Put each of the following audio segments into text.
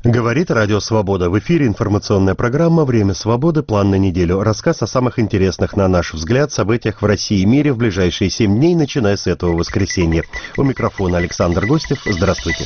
Говорит Радио Свобода. В эфире информационная программа «Время свободы. План на неделю». Рассказ о самых интересных, на наш взгляд, событиях в России и мире в ближайшие 7 дней, начиная с этого воскресенья. У микрофона Александр Гостев. Здравствуйте.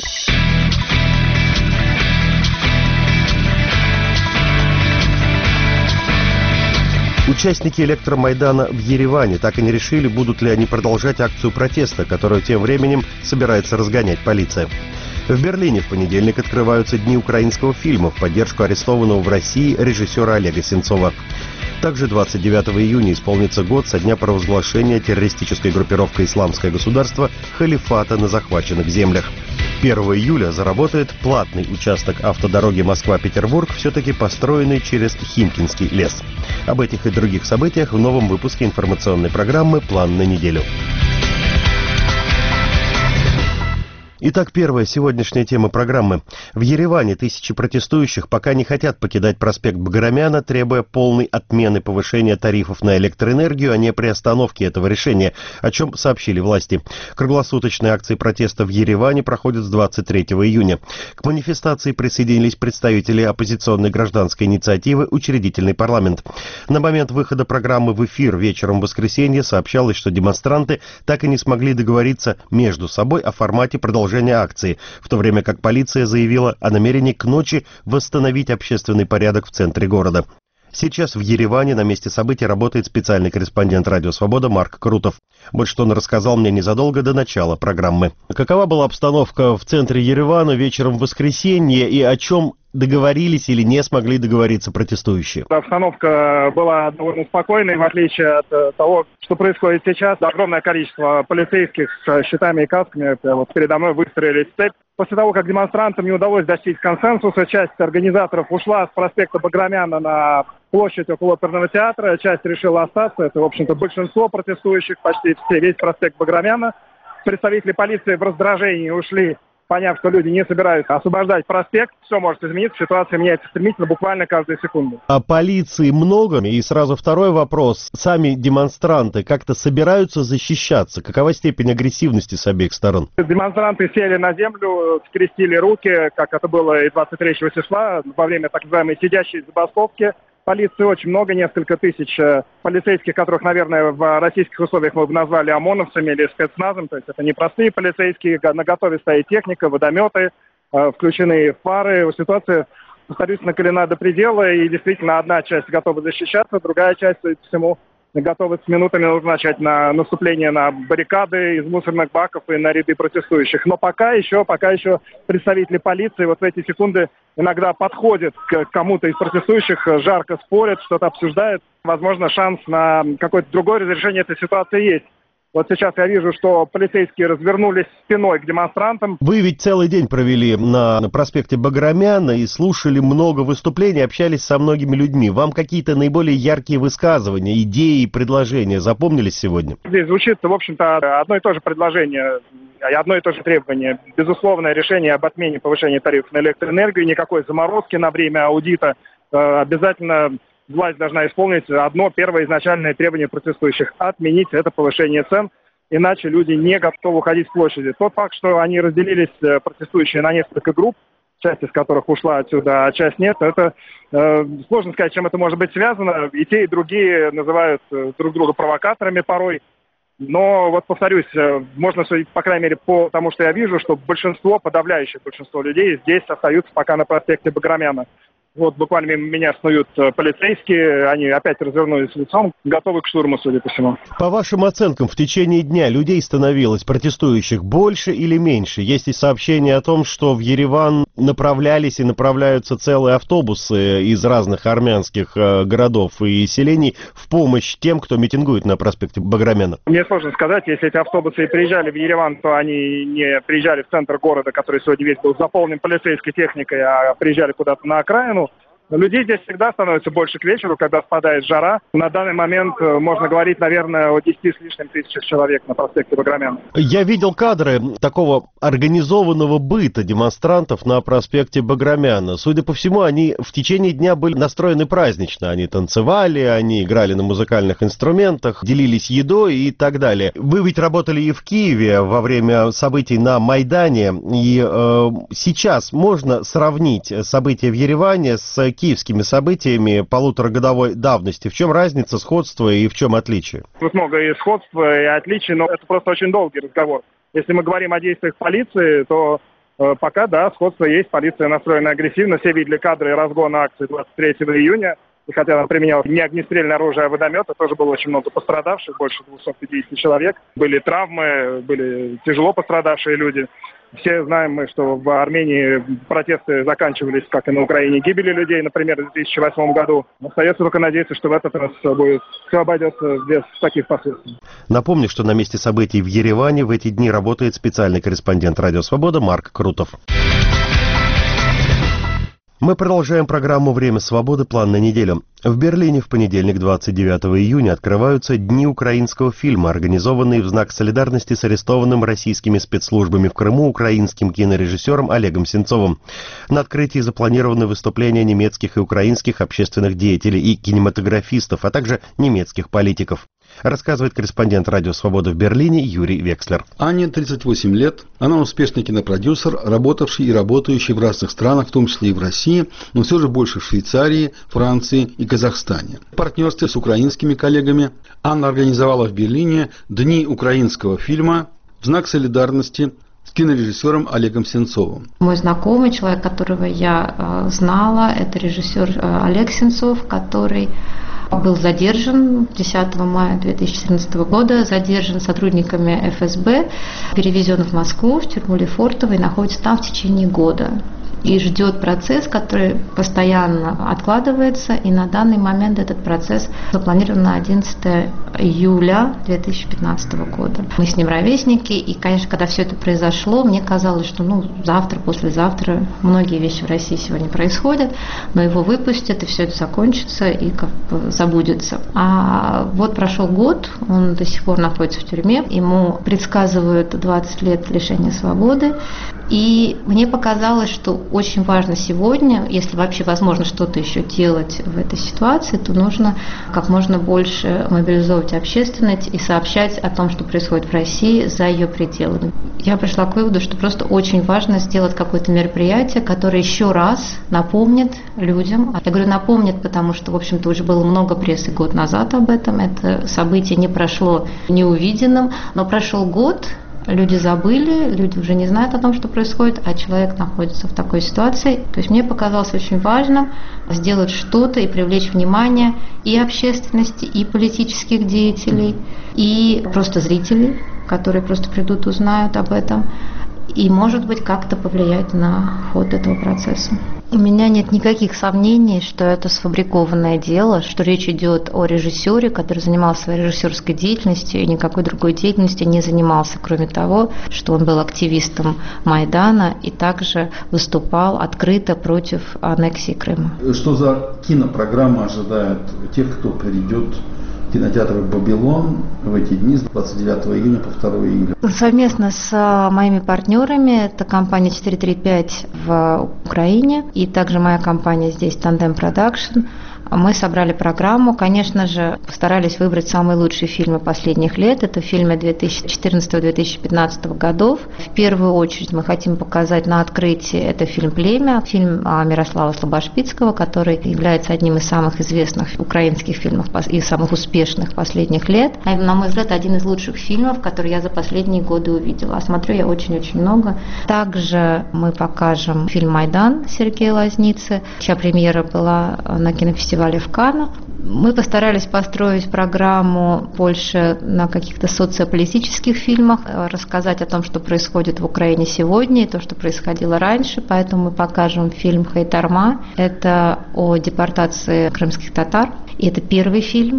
Участники электромайдана в Ереване так и не решили, будут ли они продолжать акцию протеста, которую тем временем собирается разгонять полиция. В Берлине в понедельник открываются Дни украинского фильма в поддержку арестованного в России режиссера Олега Сенцова. Также 29 июня исполнится год со дня провозглашения террористической группировкой «Исламское государство» халифата на захваченных землях. 1 июля заработает платный участок автодороги Москва-Петербург, все-таки построенный через Химкинский лес. Об этих и других событиях в новом выпуске информационной программы «План на неделю». Итак, первая сегодняшняя тема программы. В Ереване тысячи протестующих пока не хотят покидать проспект Баграмяна, требуя полной отмены повышения тарифов на электроэнергию, а не приостановки этого решения, о чем сообщили власти. Круглосуточные акции протеста в Ереване проходят с 23 июня. К манифестации присоединились представители оппозиционной гражданской инициативы «Учредительный парламент». На момент выхода программы в эфир вечером в воскресенье сообщалось, что демонстранты так и не смогли договориться между собой о формате продолжения акции, в то время как полиция заявила о намерении к ночи восстановить общественный порядок в центре города. Сейчас в Ереване на месте событий работает специальный корреспондент «Радио Свобода» Марк Крутов. Вот что он рассказал мне незадолго до начала программы. Какова была обстановка в центре Еревана вечером в воскресенье и о чем договорились или не смогли договориться протестующие? Обстановка была довольно спокойной, в отличие от того, что происходит сейчас. Огромное количество полицейских с щитами и касками вот передо мной выстроились в цепь. После того, как демонстрантам не удалось достичь консенсуса, часть организаторов ушла с проспекта Баграмяна на площадь около оперного театра, часть решила остаться. Это, в общем-то, большинство протестующих, почти все, весь проспект Баграмяна. Представители полиции в раздражении ушли, поняв, что люди не собираются освобождать проспект. Все может измениться, ситуация меняется стремительно, буквально каждую секунду. А полиции много? И сразу второй вопрос. Сами демонстранты как-то собираются защищаться? Какова степень агрессивности с обеих сторон? Демонстранты сели на землю, скрестили руки, как это было и 23 числа, во время так называемой сидящей забастовки. Полиции очень много, несколько тысяч полицейских, которых, наверное, в российских условиях мы бы назвали ОМОНовцами или спецназом. То есть это не простые полицейские, на готове стоит техника, водометы, включены фары. Ситуация, повторюсь, накалена до предела, и действительно одна часть готова защищаться, другая часть, судя по всему, готовы с минутами назначать на наступление на баррикады из мусорных баков и на ряды протестующих. Но пока еще представители полиции вот в эти секунды иногда подходят к кому-то из протестующих, жарко спорят, что-то обсуждают. Возможно, шанс на какое-то другое разрешение этой ситуации есть. Вот сейчас я вижу, что полицейские развернулись спиной к демонстрантам. Вы ведь целый день провели на проспекте Баграмяна и слушали много выступлений, общались со многими людьми. Вам какие-то наиболее яркие высказывания, идеи и предложения запомнились сегодня? Здесь звучит, в общем-то, одно и то же предложение, одно и то же требование. Безусловное решение об отмене повышения тарифов на электроэнергию, никакой заморозки на время аудита. Обязательно власть должна исполнить одно первое изначальное требование протестующих – отменить это повышение цен, иначе люди не готовы уходить с площади. Тот факт, что они разделились, протестующие, на несколько групп, часть из которых ушла отсюда, а часть нет, это сложно сказать, чем это может быть связано. И те, и другие называют друг друга провокаторами порой. Но вот повторюсь, можно судить, по крайней мере, по тому, что я вижу, что большинство, подавляющее большинство людей здесь остаются пока на проспекте Баграмяна. Вот буквально мимо меня снуют полицейские, они опять развернулись лицом, готовы к штурму, судя по всему. По вашим оценкам, в течение дня людей становилось, протестующих, больше или меньше? Есть и сообщения о том, что в Ереван направлялись и направляются целые автобусы из разных армянских городов и селений в помощь тем, кто митингует на проспекте Баграмяна. Мне сложно сказать, если эти автобусы и приезжали в Ереван, то они не приезжали в центр города, который сегодня весь был заполнен полицейской техникой, а приезжали куда-то на окраину. Людей здесь всегда становится больше к вечеру, когда спадает жара. На данный момент можно говорить, наверное, о 10 с лишним тысячах человек на проспекте Баграмяна. Я видел кадры такого организованного быта демонстрантов на проспекте Баграмяна. Судя по всему, они в течение дня были настроены празднично. Они танцевали, они играли на музыкальных инструментах, делились едой и так далее. Вы ведь работали и в Киеве во время событий на Майдане. И сейчас можно сравнить события в Ереване с киевскими событиями полуторагодовой давности. В чем разница, сходство и в чем отличие? Тут много и сходства, и отличий, но это просто очень долгий разговор. Если мы говорим о действиях полиции, то пока, да, сходство есть. Полиция настроена агрессивно. Все видели кадры разгона акции 23 июня. И хотя она применяла не огнестрельное оружие, а водометы, тоже было очень много пострадавших, больше 250 человек. Были травмы, были тяжело пострадавшие люди. Все знаем мы, что в Армении протесты заканчивались, как и на Украине, гибелью людей, например, в 2008 году. Остается только надеяться, что в этот раз все обойдется без таких последствий. Напомню, что на месте событий в Ереване в эти дни работает специальный корреспондент «Радио Свобода» Марк Крутов. Мы продолжаем программу «Время свободы. План на неделю». В Берлине в понедельник, 29 июня, открываются Дни украинского фильма, организованные в знак солидарности с арестованным российскими спецслужбами в Крыму украинским кинорежиссером Олегом Сенцовым. На открытии запланированы выступления немецких и украинских общественных деятелей и кинематографистов, а также немецких политиков. Рассказывает корреспондент «Радио Свобода» в Берлине Юрий Векслер. Ане 38 лет. Она успешный кинопродюсер, работавший и работающий в разных странах, в том числе и в России, но все же больше в Швейцарии, Франции и Казахстане. В партнерстве с украинскими коллегами Анна организовала в Берлине Дни украинского фильма в знак солидарности с кинорежиссером Олегом Сенцовым. Мой знакомый, человек, которого я знала, это режиссер Олег Сенцов, который был задержан 10 мая 2014 года, задержан сотрудниками ФСБ, перевезен в Москву, в тюрьму Лефортово и находится там в течение года. И ждет процесс, который постоянно откладывается, и на данный момент этот процесс запланирован на 11 июля 2015 года. Мы с ним ровесники, и, конечно, когда все это произошло, мне казалось, что завтра, послезавтра многие вещи в России сегодня происходят, но его выпустят, и все это закончится, и как бы забудется. А вот прошел год, он до сих пор находится в тюрьме, ему предсказывают 20 лет лишения свободы, и мне показалось, что очень важно сегодня, если вообще возможно что-то еще делать в этой ситуации, то нужно как можно больше мобилизовывать общественность и сообщать о том, что происходит в России за ее пределами. Я пришла к выводу, что просто очень важно сделать какое-то мероприятие, которое еще раз напомнит людям. Я говорю напомнит, потому что, в общем-то, уже было много прессы год назад об этом. Это событие не прошло неувиденным, но прошел год. Люди забыли, люди уже не знают о том, что происходит, а человек находится в такой ситуации. То есть мне показалось очень важным сделать что-то и привлечь внимание и общественности, и политических деятелей, и просто зрителей, которые просто придут, узнают об этом, и, может быть, как-то повлиять на ход этого процесса. У меня нет никаких сомнений, что это сфабрикованное дело, что речь идет о режиссере, который занимался своей режиссерской деятельностью и никакой другой деятельностью не занимался, кроме того, что он был активистом Майдана и также выступал открыто против аннексии Крыма. Что за кинопрограмма ожидает тех, кто придет в кинотеатр «Вавилон» в эти дни с 29 июня по 2 июля? Совместно с моими партнерами, это компания 435 в Украине и также моя компания здесь Tandem Production, мы собрали программу. Конечно же, постарались выбрать самые лучшие фильмы последних лет. Это фильмы 2014-2015 годов. В первую очередь мы хотим показать на открытии это фильм «Племя», фильм Мирослава Слобошпицкого, который является одним из самых известных украинских фильмов и самых успешных последних лет. На мой взгляд, один из лучших фильмов, который я за последние годы увидела. А смотрю я очень-очень много. Также мы покажем фильм «Майдан» Сергея Лазницы, чья премьера была на кинофестивале в Каннах. Мы постарались построить программу больше на каких-то социополитических фильмах, рассказать о том, что происходит в Украине сегодня и то, что происходило раньше. Поэтому мы покажем фильм «Хайтарма». Это о депортации крымских татар. И это первый фильм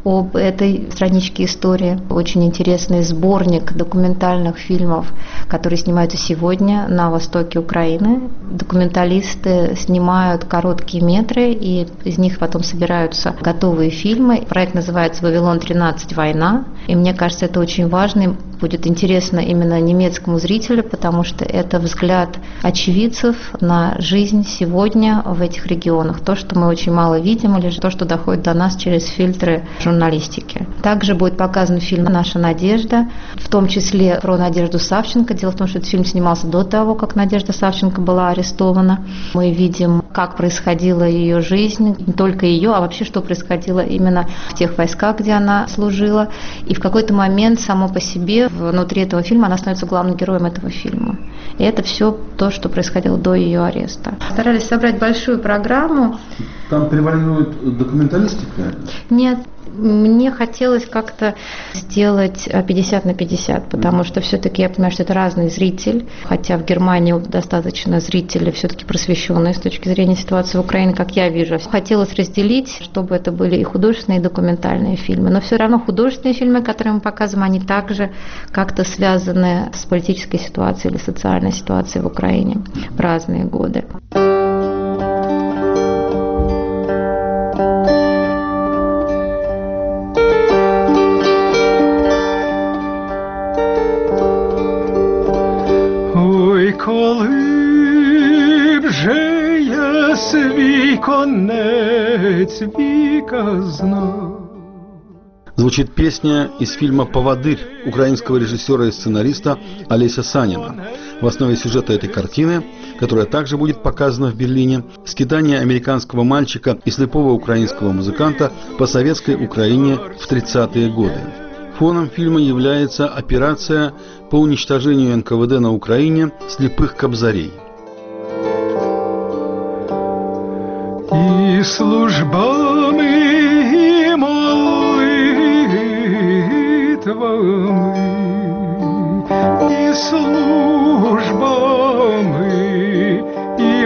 об этой страничке истории. Очень интересный сборник документальных фильмов, которые снимаются сегодня на востоке Украины. Документалисты снимают короткие метры, и из них потом собираются готовые фильмы. Проект называется «Вавилон-13. Война». И мне кажется, это очень важно. Будет интересно именно немецкому зрителю, потому что это взгляд очевидцев на жизнь сегодня в этих регионах. То, что мы очень мало видим, или то, что доходит до нас через фильтры журналистики. Также будет показан фильм «Наша надежда», в том числе про Надежду Савченко. Дело в том, что этот фильм снимался до того, как Надежда Савченко была арестована. Мы видим, как происходила ее жизнь, не только ее, а вообще, что происходило именно в тех войсках, где она служила. И в какой-то момент само по себе внутри этого фильма она становится главным героем этого фильма. И это все то, что происходило до ее ареста. Старались собрать большую программу. Там превалирует документалистика? Нет. Мне хотелось как-то сделать 50 на 50, потому что все-таки я понимаю, что это разный зритель, хотя в Германии достаточно зрителей все-таки просвещенные с точки зрения ситуации в Украине, как я вижу. Хотелось разделить, чтобы это были и художественные, и документальные фильмы, но все равно художественные фильмы, которые мы показываем, они также как-то связаны с политической ситуацией или социальной ситуацией в Украине в разные годы. Коли вже я свій конець віка знав. Звучит песня из фильма «Поводырь» украинского режиссера и сценариста Олеся Санина. В основе сюжета этой картины, которая также будет показана в Берлине, скитание американского мальчика и слепого украинского музыканта по советской Украине в 30-е годы. Фоном фильма является операция по уничтожению НКВД на Украине слепых кобзарей. И службами, и молитвами, и службами, и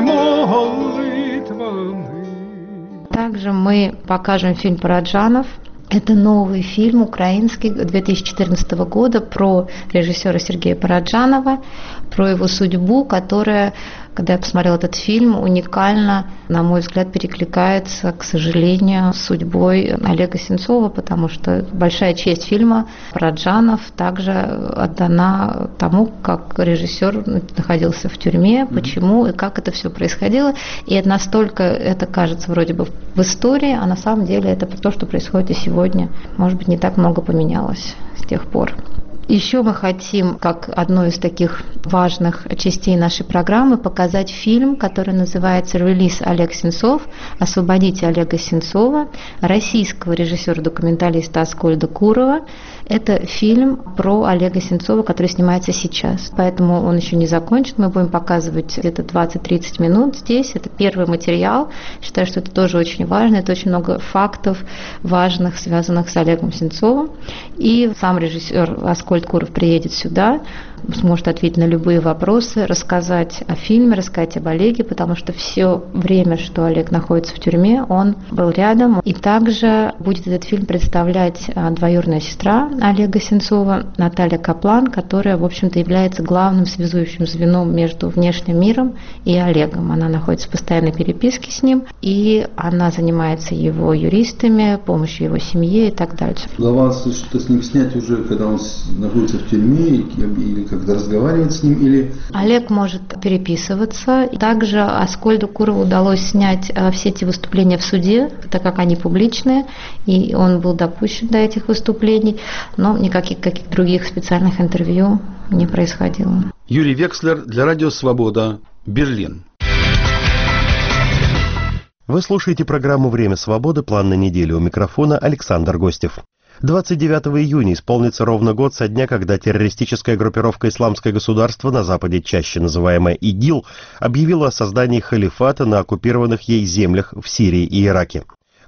молитвами. Также мы покажем фильм «Параджанов». Это новый фильм украинский 2014 года про режиссера Сергея Параджанова, про его судьбу, которая, когда я посмотрела этот фильм, уникально, на мой взгляд, перекликается, к сожалению, с судьбой Олега Сенцова, потому что большая честь фильма «Параджанов» также отдана тому, как режиссер находился в тюрьме, почему и как это все происходило. И это настолько, это кажется вроде бы в истории, а на самом деле это то, что происходит и сегодня. Может быть, не так много поменялось с тех пор. Еще мы хотим, как одну из таких важных частей нашей программы, показать фильм, который называется «Релиз Олег Сенцов. Освободите Олега Сенцова», российского режиссера-документалиста Аскольда Курова. Это фильм про Олега Сенцова, который снимается сейчас. Поэтому он еще не закончен. Мы будем показывать где-то 20-30 минут здесь. Это первый материал. Считаю, что это тоже очень важно. Это очень много фактов важных, связанных с Олегом Сенцовым. И сам режиссер Аскольд Куров приедет сюда, сможет ответить на любые вопросы, рассказать о фильме, рассказать об Олеге, потому что все время, что Олег находится в тюрьме, он был рядом. И также будет этот фильм представлять двоюродная сестра Олега Сенцова, Наталья Каплан, которая, в общем-то, является главным связующим звеном между внешним миром и Олегом. Она находится в постоянной переписке с ним, и она занимается его юристами, помощью его семье и так дальше. Удавалось что-то с ним снять уже, когда он находится в тюрьме, или когда разговаривает с ним, или... Олег может переписываться. Также Аскольду Курову удалось снять все эти выступления в суде, так как они публичные, и он был допущен до этих выступлений, но никаких других специальных интервью не происходило. Юрий Векслер для Радио Свобода, Берлин. Вы слушаете программу «Время свободы. План на неделю». У микрофона Александр Гостев. 29 июня исполнится ровно год со дня, когда террористическая группировка «Исламское государство», на Западе чаще называемая ИГИЛ, объявила о создании халифата на оккупированных ей землях в Сирии и Ираке.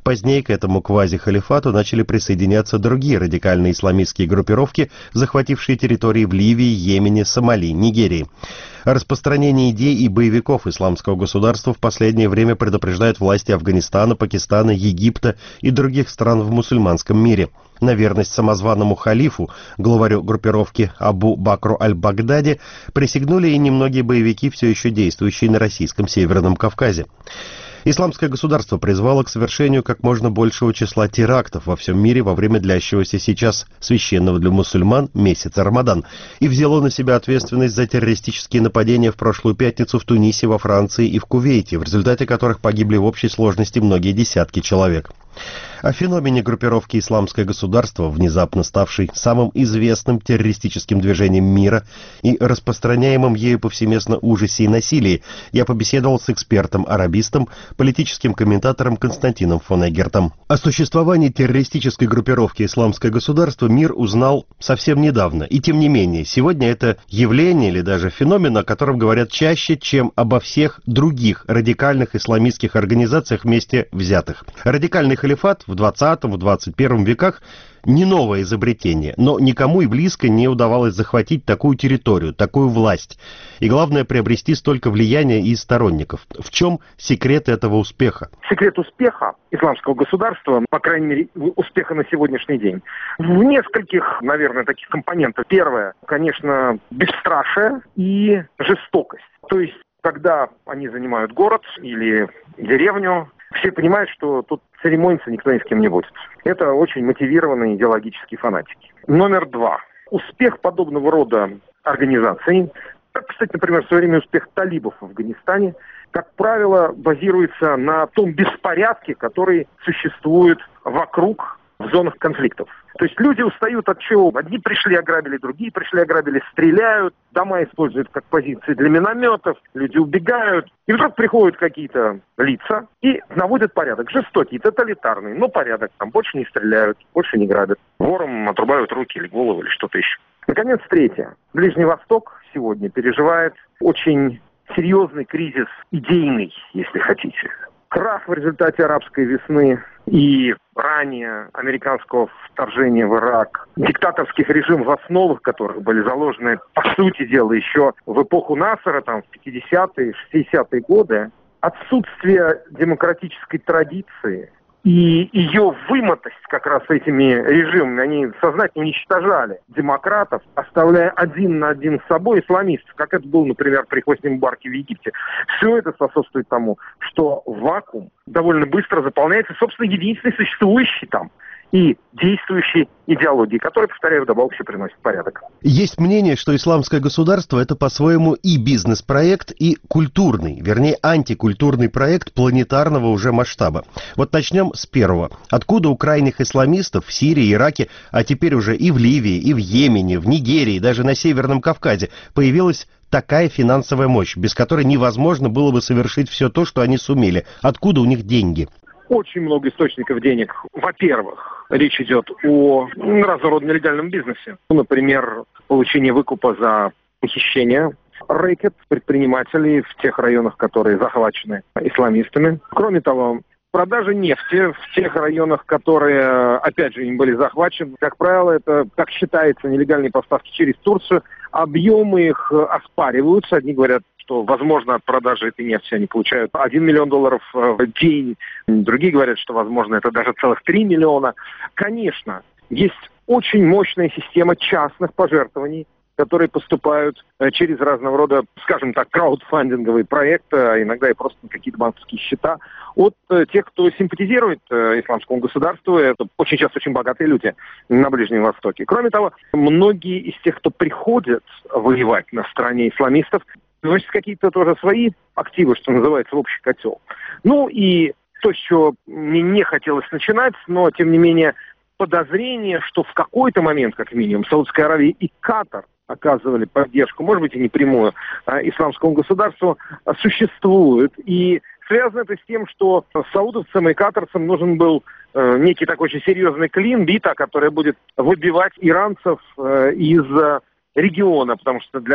Позднее к этому квазихалифату начали присоединяться другие радикальные исламистские группировки, захватившие территории в Ливии, Йемене, Сомали, Нигерии. О распространении идей и боевиков исламского государства в последнее время предупреждают власти Афганистана, Пакистана, Египта и других стран в мусульманском мире. На верность самозваному халифу, главарю группировки Абу Бакру аль-Багдади, присягнули и немногие боевики, все еще действующие на российском Северном Кавказе. Исламское государство призвало к совершению как можно большего числа терактов во всем мире во время длящегося сейчас священного для мусульман месяца Рамадан и взяло на себя ответственность за террористические нападения в прошлую пятницу в Тунисе, во Франции и в Кувейте, в результате которых погибли в общей сложности многие десятки человек. О феномене группировки «Исламское государство», внезапно ставшей самым известным террористическим движением мира и распространяемым ею повсеместно ужасе и насилии, я побеседовал с экспертом-арабистом, политическим комментатором Константином фон Эггертом. О существовании террористической группировки «Исламское государство» мир узнал совсем недавно, и тем не менее, сегодня это явление или даже феномен, о котором говорят чаще, чем обо всех других радикальных исламистских организациях вместе взятых. Радикальный халифат в 20-21 веках не новое изобретение, но никому и близко не удавалось захватить такую территорию, такую власть. И главное, приобрести столько влияния и сторонников. В чем секрет этого успеха? Секрет успеха исламского государства, по крайней мере, успеха на сегодняшний день, в нескольких, наверное, таких компонентах. Первое, конечно, бесстрашие и жестокость. То есть, когда они занимают город или деревню, все понимают, что тут церемониться никто ни с кем не будет. Это очень мотивированные идеологические фанатики. Номер два. Успех подобного рода организаций, как, кстати, например, в свое время успех талибов в Афганистане, как правило, базируется на том беспорядке, который существует вокруг в зонах конфликтов. То есть люди устают от чего? Одни пришли, ограбили, другие пришли, ограбили, стреляют, дома используют как позиции для минометов, люди убегают. И вдруг приходят какие-то лица и наводят порядок. Жестокий, тоталитарный, но порядок. Там больше не стреляют, больше не грабят. Ворам отрубают руки или голову, или что-то еще. Наконец, третье. Ближний Восток сегодня переживает очень серьезный кризис идейный, если хотите. Крах в результате арабской весны и ранее американского вторжения в Ирак, диктаторских режимов, в основах которых были заложены, по сути дела, еще в эпоху Насера, там, в 50-е, 60-е годы, отсутствие демократической традиции и ее вымотость как раз этими режимами, они сознательно уничтожали демократов, оставляя один на один с собой исламистов, как это было, например, при Хосни Мубараке в Египте. Все это способствует тому, что вакуум довольно быстро заполняется, собственно, единственной существующей там и действующей идеологией, которая, повторяю, вдобавок еще приносит порядок. Есть мнение, что исламское государство – это по-своему и бизнес-проект, и культурный, вернее, антикультурный проект планетарного уже масштаба. Вот начнем с первого. Откуда у крайних исламистов в Сирии, Ираке, а теперь уже и в Ливии, и в Йемене, в Нигерии, даже на Северном Кавказе появилась такая финансовая мощь, без которой невозможно было бы совершить все то, что они сумели? Откуда у них деньги? Очень много источников денег. Во-первых, речь идет о разного рода нелегальном бизнесе. Например, получение выкупа за похищение, рэкет предпринимателей в тех районах, которые захвачены исламистами. Кроме того, продажа нефти в тех районах, которые, опять же, им были захвачены. Как правило, это, как считается, нелегальные поставки через Турцию. Объемы их оспариваются. Одни говорят, что, возможно, от продажи этой нефти они получают $1 миллион в день. Другие говорят, что, возможно, это даже целых 3 миллиона. Конечно, есть очень мощная система частных пожертвований, которые поступают через разного рода, скажем так, краудфандинговые проекты, а иногда и просто какие-то банковские счета, от тех, кто симпатизирует исламскому государству. Это очень часто очень богатые люди на Ближнем Востоке. Кроме того, многие из тех, кто приходит воевать на стороне исламистов, вносят какие-то тоже свои активы, что называется, в общий котел. Ну и то, с чего мне не хотелось начинать, но, тем не менее, подозрение, что в какой-то момент, как минимум, Саудовская Аравия и Катар оказывали поддержку, может быть, и не прямую, исламскому государству, существует. И связано это с тем, что саудовцам и катарцам нужен был некий такой очень серьезный клин, бита, которая будет выбивать иранцев из региона, потому что для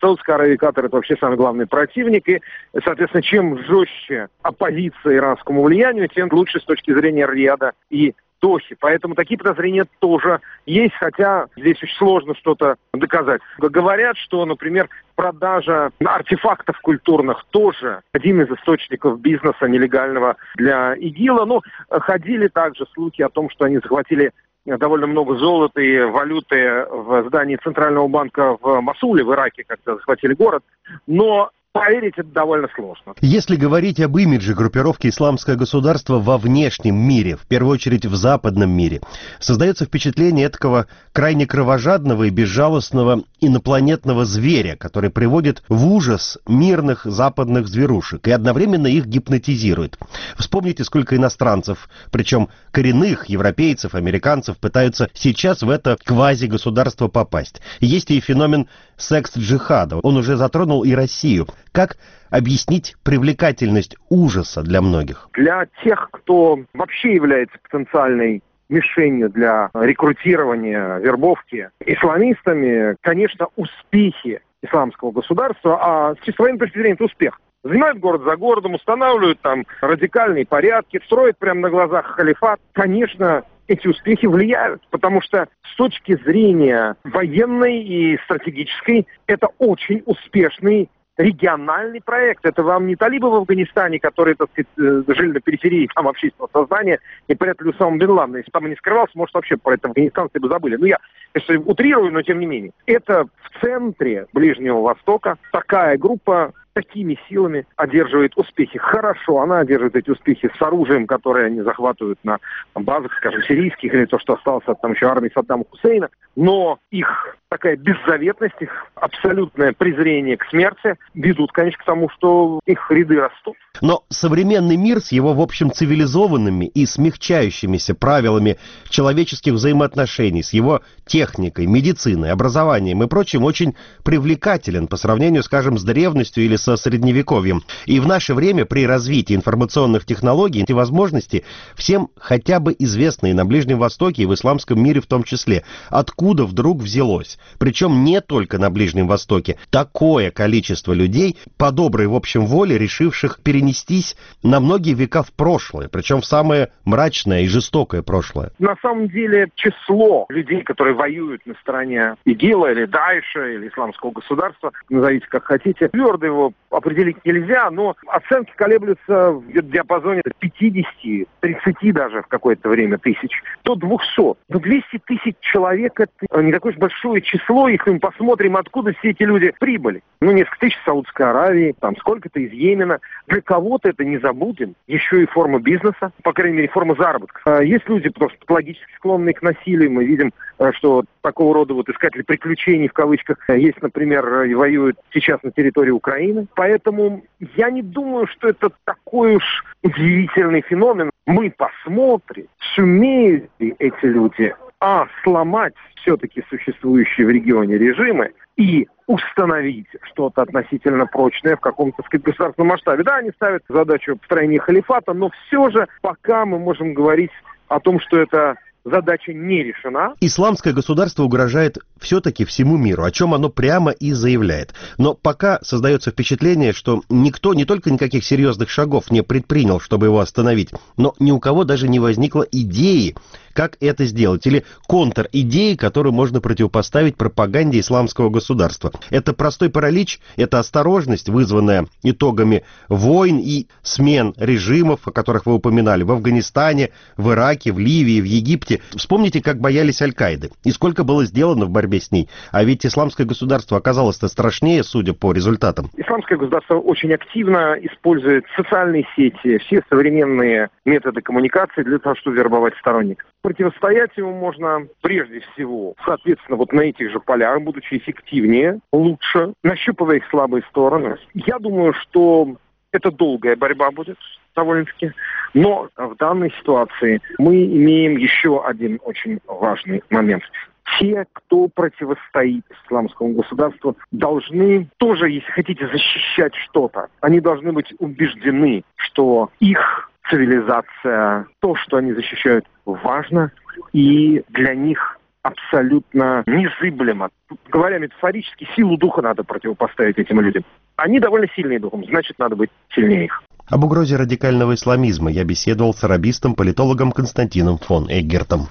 Саудовская Аравия и Катар — это вообще самый главный противник. И, соответственно, чем жестче оппозиция иранскому влиянию, тем лучше с точки зрения Риада и Дохи. Поэтому такие подозрения тоже есть, хотя здесь очень сложно что-то доказать. Говорят, что, например, продажа артефактов культурных тоже один из источников бизнеса нелегального для ИГИЛа. Но ходили также слухи о том, что они захватили довольно много золота и валюты в здании Центрального банка в Мосуле, в Ираке, когда захватили город. Но поверить это довольно сложно. Если говорить об имидже группировки «Исламское государство» во внешнем мире, в первую очередь в западном мире, создается впечатление этакого крайне кровожадного и безжалостного инопланетного зверя, который приводит в ужас мирных западных зверушек и одновременно их гипнотизирует. Вспомните, сколько иностранцев, причем коренных европейцев, американцев, пытаются сейчас в это квази-государство попасть. Есть и феномен секс-джихада. Он уже затронул и Россию. Как объяснить привлекательность ужаса для многих? Для тех, кто вообще является потенциальной мишенью для рекрутирования, вербовки исламистами, конечно, успехи исламского государства, а с чисто военной точки зрения это успех. Занимают город за городом, устанавливают там радикальные порядки, строят прямо на глазах халифат. Конечно, эти успехи влияют, потому что с точки зрения военной и стратегической это очень успешный региональный проект. Это вам не талибы в Афганистане, которые, так сказать, жили на периферии там общественного сознания и прятали Усаму бен Ладена. Если там и не скрывался, может, вообще про это афганистанцы бы забыли. Ну, я, конечно, утрирую, но тем не менее. Это в центре Ближнего Востока такая группа такими силами одерживает успехи. Хорошо, она одерживает эти успехи с оружием, которое они захватывают на базах, скажем, сирийских, или то, что осталось от там еще армии Саддама Хусейна, но их такая беззаветность, их абсолютное презрение к смерти ведут, конечно, к тому, что их ряды растут. Но современный мир с его, в общем, цивилизованными и смягчающимися правилами человеческих взаимоотношений, с его техникой, медициной, образованием и прочим, очень привлекателен по сравнению, скажем, с древностью или со средневековьем. И в наше время при развитии информационных технологий эти возможности всем хотя бы известны и на Ближнем Востоке, и в исламском мире в том числе. Откуда вдруг взялось? Причем не только на Ближнем Востоке. Такое количество людей, по доброй, в общем, воле, решивших перенестись на многие века в прошлое, причем в самое мрачное и жестокое прошлое. На самом деле число людей, которые воюют на стороне ИГИЛа или Даиша, или Исламского государства, назовите как хотите, твердо его определить нельзя, но оценки колеблются в диапазоне 50, 30 даже в какое-то время тысяч, до 200. Но 200 тысяч человек — это не такое уж большое число, если мы посмотрим, откуда все эти люди прибыли. Ну, несколько тысяч в Саудовской Аравии, там сколько-то из Йемена. Для кого-то это, не забудем, еще и форма бизнеса, по крайней мере, форма заработка. Есть люди просто патологически склонные к насилию. Мы видим, что такого рода вот искатели приключений, в кавычках, есть, например, и воюют сейчас на территории Украины. Поэтому я не думаю, что это такой уж удивительный феномен. Мы посмотрим, сумеют ли эти люди сломать все-таки существующие в регионе режимы и установить что-то относительно прочное в каком-то, так сказать, государственном масштабе. Да, они ставят задачу построения халифата, но все же пока мы можем говорить о том, что это задача не решена. Исламское государство угрожает все-таки всему миру, о чем оно прямо и заявляет. Но пока создается впечатление, что никто не только никаких серьезных шагов не предпринял, чтобы его остановить, но ни у кого даже не возникло идеи, как это сделать, или контр-идеи, которую можно противопоставить пропаганде исламского государства. Это простой паралич, это осторожность, вызванная итогами войн и смен режимов, о которых вы упоминали, в Афганистане, в Ираке, в Ливии, в Египте. Вспомните, как боялись Аль-Каиды и сколько было сделано в борьбе с ней. А ведь исламское государство оказалось-то страшнее, судя по результатам. Исламское государство очень активно использует социальные сети, все современные методы коммуникации для того, чтобы вербовать сторонников. Противостоять ему можно прежде всего, соответственно, вот на этих же полях, будучи эффективнее, лучше, нащупывая их слабые стороны. Я думаю, что это долгая борьба будет, довольно-таки. Но в данной ситуации мы имеем еще один очень важный момент. Те, кто противостоит исламскому государству, должны тоже, если хотите, защищать что-то. Они должны быть убеждены, что их цивилизация, то, что они защищают, важно, и для них абсолютно незыблемо. Говоря метафорически, силу духа надо противопоставить этим людям. Они довольно сильные духом, значит, надо быть сильнее их. Об угрозе радикального исламизма я беседовал с арабистом, политологом Константином фон Эггертом.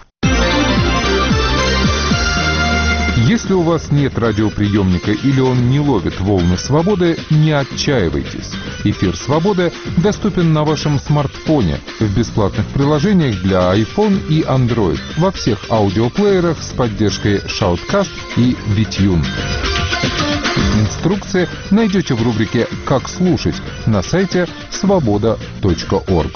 Если у вас нет радиоприемника или он не ловит волны свободы, не отчаивайтесь. Эфир «Свободы» доступен на вашем смартфоне в бесплатных приложениях для iPhone и Android во всех аудиоплеерах с поддержкой Shoutcast и VTune. Инструкции найдете в рубрике «Как слушать» на сайте svoboda.org.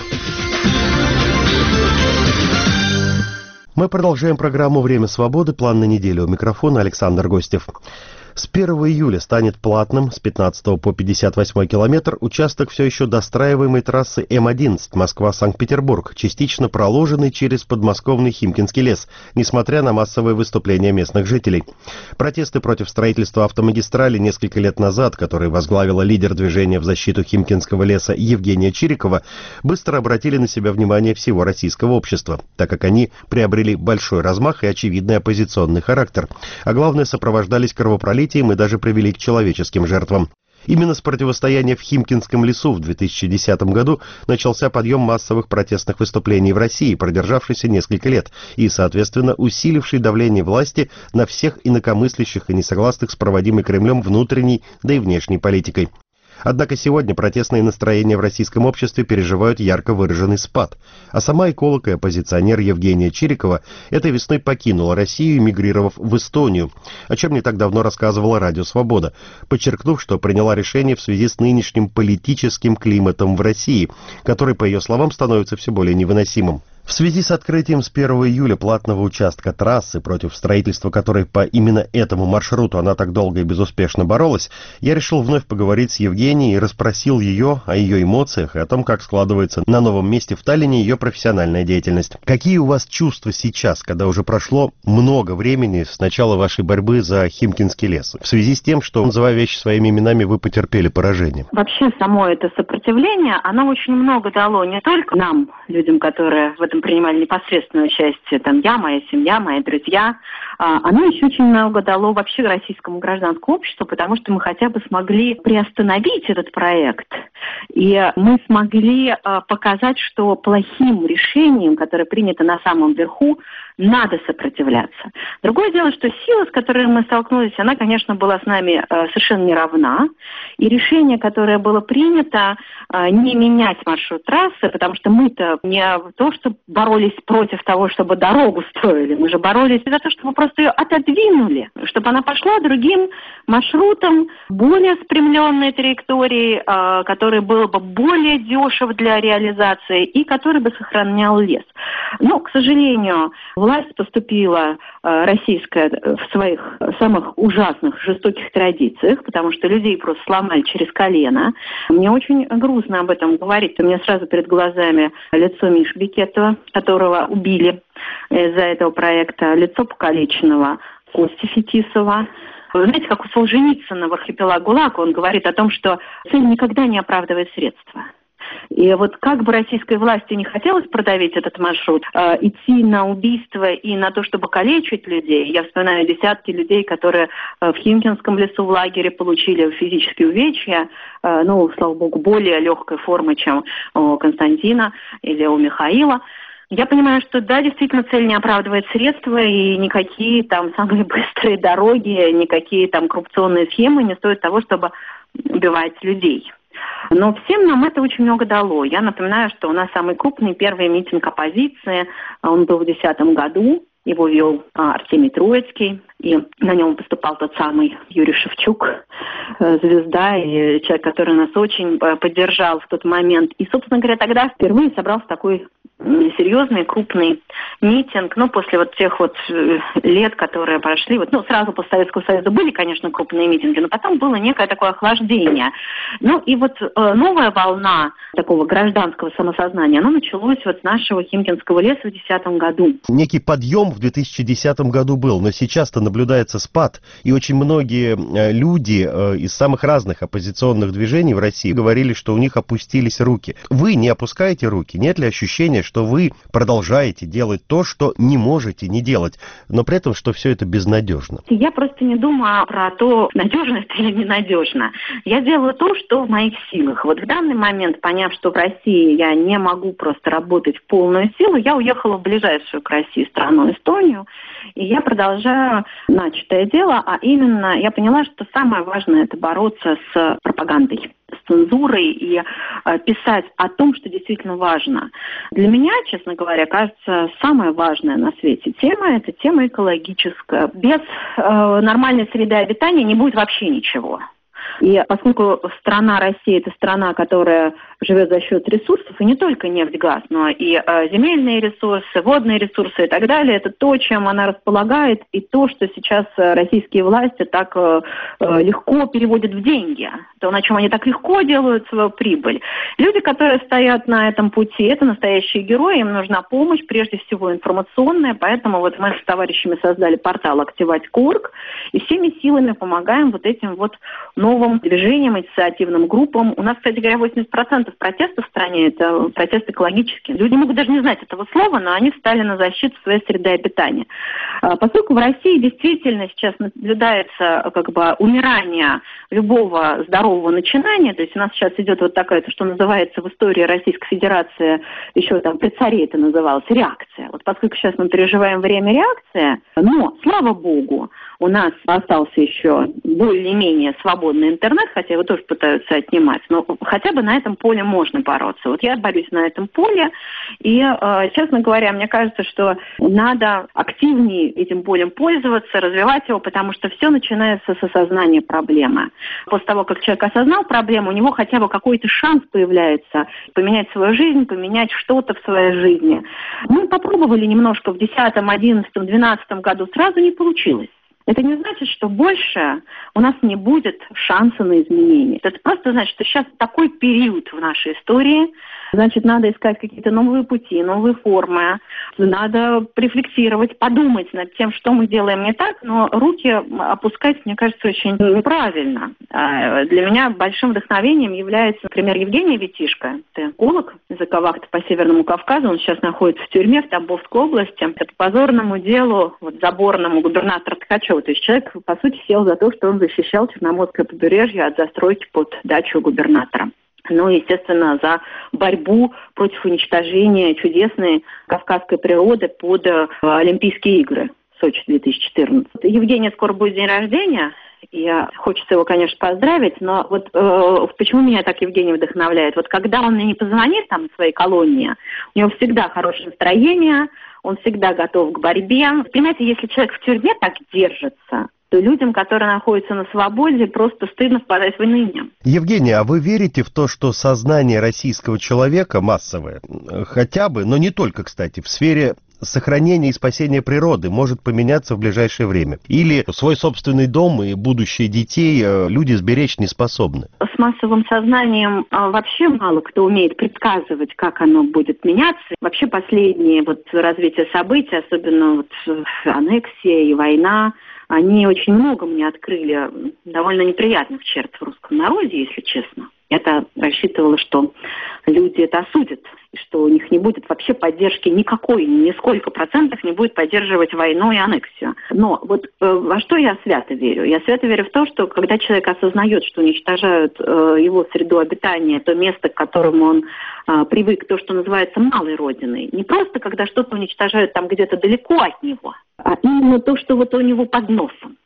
Мы продолжаем программу «Время свободы». План на неделю. У микрофона Александр Гостев. С 1 июля станет платным с 15 по 58 километр участок все еще достраиваемой трассы М-11 Москва-Санкт-Петербург, частично проложенный через подмосковный Химкинский лес, несмотря на массовые выступления местных жителей. Протесты против строительства автомагистрали несколько лет назад, которые возглавила лидер движения в защиту Химкинского леса Евгения Чирикова, быстро обратили на себя внимание всего российского общества, так как они приобрели большой размах и очевидный оппозиционный характер, а главное, сопровождались кровопролитием и даже привели к человеческим жертвам. Именно с противостояния в Химкинском лесу в 2010 году начался подъем массовых протестных выступлений в России, продержавшийся несколько лет, и, соответственно, усиливший давление власти на всех инакомыслящих и несогласных с проводимой Кремлем внутренней, да и внешней политикой. Однако сегодня протестные настроения в российском обществе переживают ярко выраженный спад, а сама эколог и оппозиционер Евгения Чирикова этой весной покинула Россию, эмигрировав в Эстонию, о чем не так давно рассказывала Радио Свобода, подчеркнув, что приняла решение в связи с нынешним политическим климатом в России, который, по ее словам, становится все более невыносимым. В связи с открытием с 1 июля платного участка трассы, против строительства которой по именно этому маршруту она так долго и безуспешно боролась, я решил вновь поговорить с Евгенией и расспросил ее о ее эмоциях и о том, как складывается на новом месте в Таллине ее профессиональная деятельность. Какие у вас чувства сейчас, когда уже прошло много времени с начала вашей борьбы за Химкинский лес, в связи с тем, что, называя вещи своими именами, вы потерпели поражение? Вообще, само это сопротивление, оно очень много дало не только нам, людям, которые в этом принимали непосредственное участие, там я, моя семья, мои друзья, оно еще очень много дало вообще российскому гражданскому обществу, потому что мы хотя бы смогли приостановить этот проект, и мы смогли показать, что плохим решением, которое принято на самом верху, надо сопротивляться. Другое дело, что сила, с которой мы столкнулись, она, конечно, была с нами совершенно не равна. И решение, которое было принято, не менять маршрут трассы, потому что мы-то не то, что боролись против того, чтобы дорогу строили, мы же боролись за то, чтобы просто ее отодвинули, чтобы она пошла другим маршрутом, более спрямленной траекторией, который был бы более дешев для реализации и который бы сохранял лес. Но, к сожалению, власть поступила российская в своих самых ужасных, жестоких традициях, потому что людей просто сломали через колено. Мне очень грустно об этом говорить. У меня сразу перед глазами лицо Миши Бекетова, которого убили из-за этого проекта, лицо покалеченного Кости Фетисова. Вы знаете, как у Солженицына в «Архипелаг ГУЛАГ» он говорит о том, что цель никогда не оправдывает средства. И вот как бы российской власти не хотелось продавить этот маршрут, идти на убийство и на то, чтобы калечить людей. Я вспоминаю десятки людей, которые в Химкинском лесу в лагере получили физические увечья, слава богу, более легкой формы, чем у Константина или у Михаила. Я понимаю, что да, действительно, цель не оправдывает средства, и никакие там самые быстрые дороги, никакие там коррупционные схемы не стоят того, чтобы убивать людей. Но всем нам это очень много дало. Я напоминаю, что у нас самый крупный первый митинг оппозиции, он был в 2010 году, его вел Артемий Троицкий, и на нем выступал тот самый Юрий Шевчук, звезда, и человек, который нас очень поддержал в тот момент. И, собственно говоря, тогда впервые собрался такой серьезный, крупный митинг, после вот тех вот лет, которые прошли, сразу после Советского Союза были, конечно, крупные митинги, но потом было некое такое охлаждение. И вот новая волна такого гражданского самосознания, она началась вот с нашего Химкинского леса в 2010 году. Некий подъем в 2010 году был, но сейчас-то наблюдается спад, и очень многие люди из самых разных оппозиционных движений в России говорили, что у них опустились руки. Вы не опускаете руки? Нет ли ощущения, что что вы продолжаете делать то, что не можете не делать, но при этом, что все это безнадежно? Я просто не думаю про то, надежно это или ненадежно. Я делаю то, что в моих силах. Вот в данный момент, поняв, что в России я не могу просто работать в полную силу, я уехала в ближайшую к России страну Эстонию, и я продолжаю начатое дело, а именно я поняла, что самое важное – это бороться с пропагандой, с цензурой и писать о том, что действительно важно. Для меня, честно говоря, кажется, самая важная на свете тема – это тема экологическая. Без нормальной среды обитания не будет вообще ничего. И поскольку страна Россия – это страна, которая живет за счет ресурсов, и не только нефть, газ, но и земельные ресурсы, водные ресурсы и так далее, это то, чем она располагает, и то, что сейчас российские власти так легко переводят в деньги, то, на чем они так легко делают свою прибыль. Люди, которые стоят на этом пути, это настоящие герои, им нужна помощь, прежде всего информационная, поэтому вот мы с товарищами создали портал «Активать.орг», и всеми силами помогаем вот этим вот новым движениям, инициативным группам. У нас, кстати говоря, 80% протестов в стране – это протесты экологические. Люди могут даже не знать этого слова, но они встали на защиту своей среды обитания. Поскольку в России действительно сейчас наблюдается умирание любого здорового начинания, то есть у нас сейчас идет вот такая, что называется в истории Российской Федерации, еще там при царе это называлось, реакция. Вот поскольку сейчас мы переживаем время реакции, но, слава богу, у нас остался еще более-менее свободный интернет, хотя его тоже пытаются отнимать, но хотя бы на этом поле можно бороться. Вот я борюсь на этом поле, и, честно говоря, мне кажется, что надо активнее этим полем пользоваться, развивать его, потому что все начинается с осознания проблемы. После того, как человек осознал проблему, у него хотя бы какой-то шанс появляется поменять свою жизнь, поменять что-то в своей жизни. Мы попробовали немножко в 2010, 2011, 2012 году, сразу не получилось. Это не значит, что больше у нас не будет шанса на изменения. Это просто значит, что сейчас такой период в нашей истории, значит, надо искать какие-то новые пути, новые формы, надо рефлексировать, подумать над тем, что мы делаем не так, но руки опускать, мне кажется, очень неправильно. Для меня большим вдохновением является, например, Евгений Витишко, это эколог из Эковахты по Северному Кавказу, он сейчас находится в тюрьме в Тамбовской области. Это по позорному делу, заборному губернатора Ткачева. То есть человек, по сути, сел за то, что он защищал Черноморское побережье от застройки под дачу губернатора. Ну, естественно, за борьбу против уничтожения чудесной кавказской природы под Олимпийские игры в Сочи 2014. Евгения скоро будет день рождения, и хочется его, конечно, поздравить, но вот почему меня так Евгений вдохновляет? Вот когда он мне не позвонит там в своей колонии, у него всегда хорошее настроение, он всегда готов к борьбе. Понимаете, если человек в тюрьме так держится, то людям, которые находятся на свободе, просто стыдно впадать в уныние. Евгения, а вы верите в то, что сознание российского человека массовое, хотя бы, но не только, кстати, в сфере сохранения и спасения природы может поменяться в ближайшее время? Или свой собственный дом и будущее детей люди сберечь не способны? С массовым сознанием вообще мало кто умеет предсказывать, как оно будет меняться. Вообще последние развитие событий, особенно аннексия и война, они очень много мне открыли довольно неприятных черт в русском народе, если честно. Я-то рассчитывала, что люди это осудят, и что у них не будет вообще поддержки никакой, нисколько процентов не будет поддерживать войну и аннексию. Но во что я свято верю? Я свято верю в то, что когда человек осознает, что уничтожают его среду обитания, то место, к которому он привык, то, что называется малой родиной, не просто когда что-то уничтожают там где-то далеко от него, а именно то, что у него под носом.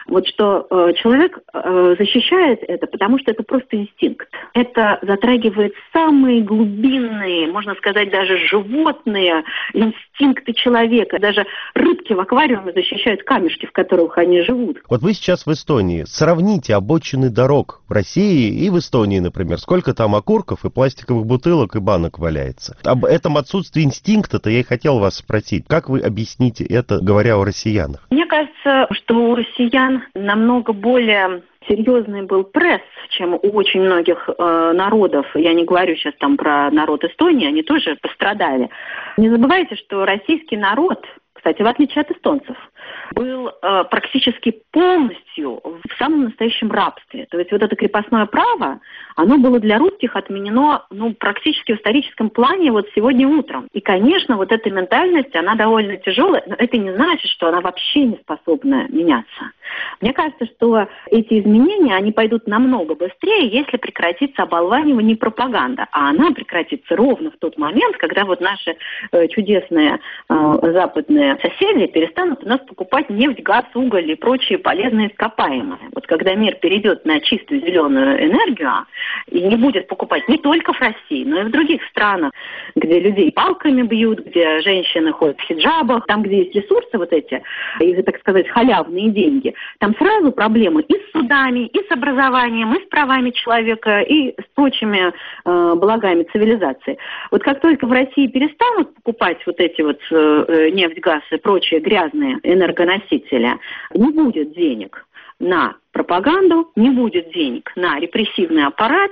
Что человек защищает это, потому что это просто инстинкт. Это затрагивает самые глубинные, можно сказать, даже животные инстинкты человека. Даже рыбки в аквариуме защищают камешки, в которых они живут. Вот вы сейчас в Эстонии. Сравните обочины дорог в России и в Эстонии, например. Сколько там окурков и пластиковых бутылок и банок валяется. Об этом отсутствии инстинкта-то я и хотел вас спросить. Как вы объясните это, говоря о россиянах? Мне кажется, что у россиян намного более серьезный был пресс, чем у очень многих народов. Я не говорю сейчас про народ Эстонии, они тоже пострадали. Не забывайте, что российский народ, к кстати, в отличие от эстонцев, был практически полностью в самом настоящем рабстве. То есть вот это крепостное право, оно было для русских отменено практически в историческом плане вот сегодня утром. И, конечно, вот эта ментальность, она довольно тяжелая, но это не значит, что она вообще не способна меняться. Мне кажется, что эти изменения, они пойдут намного быстрее, если прекратится оболванивание и пропаганда. А она прекратится ровно в тот момент, когда вот наши чудесные западные соседи перестанут у нас покупать нефть, газ, уголь и прочие полезные ископаемые. Вот когда мир перейдет на чистую зеленую энергию и не будет покупать не только в России, но и в других странах, где людей палками бьют, где женщины ходят в хиджабах, там, где есть ресурсы вот эти, их, так сказать, халявные деньги, там сразу проблемы и с судами, и с образованием, и с правами человека, и с прочими благами цивилизации. Вот как только в России перестанут покупать вот эти вот нефть, газ и прочие грязные энергоносители, не будет денег на пропаганду, не будет денег на репрессивный аппарат,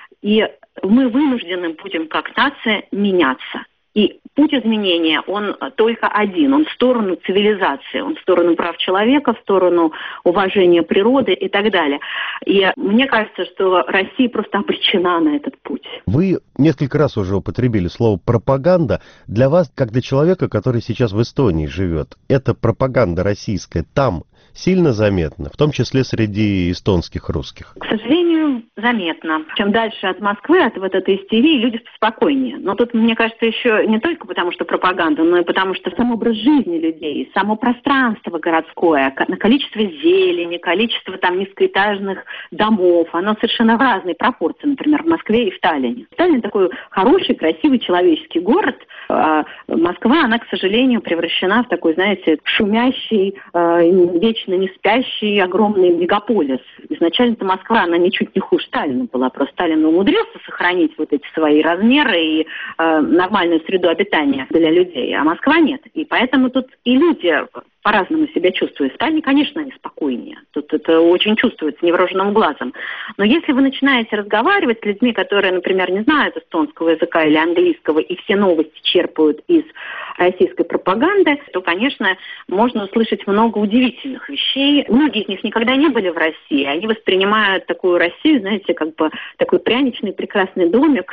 и мы вынуждены будем как нация меняться. И путь изменения, он только один, он в сторону цивилизации, он в сторону прав человека, в сторону уважения природы и так далее. И мне кажется, что Россия просто обречена на этот путь. Вы несколько раз уже употребили слово «пропаганда». Для вас, как для человека, который сейчас в Эстонии живет, эта пропаганда российская там сильно заметна, в том числе среди эстонских русских? К сожалению, заметно. Чем дальше от Москвы, от вот этой истерии, люди спокойнее. Но тут, мне кажется, еще не только потому, что пропаганда, но и потому, что сам образ жизни людей, само пространство городское, количество зелени, количество там низкоэтажных домов, оно совершенно в разной пропорции, например, в Москве и в Таллине. Таллин такой хороший, красивый человеческий город, а Москва, она, к сожалению, превращена в такой, знаете, шумящий, вечно не спящий огромный мегаполис. Изначально-то Москва, она ничуть не хуже Таллина была, просто Таллин умудрился сохранить вот эти свои размеры и нормальную среду обитания для людей, а Москва нет. И поэтому тут и люди по-разному себя чувствуют. В Таллине, конечно, они спокойнее. Тут это очень чувствуется невооруженным глазом. Но если вы начинаете разговаривать с людьми, которые, например, не знают эстонского языка или английского, и все новости черпают из российской пропаганды, то, конечно, можно услышать много удивительных вещей. Многие из них никогда не были в России. Они воспринимают такую Россию, знаете, как бы такой пряничный прекрасный домик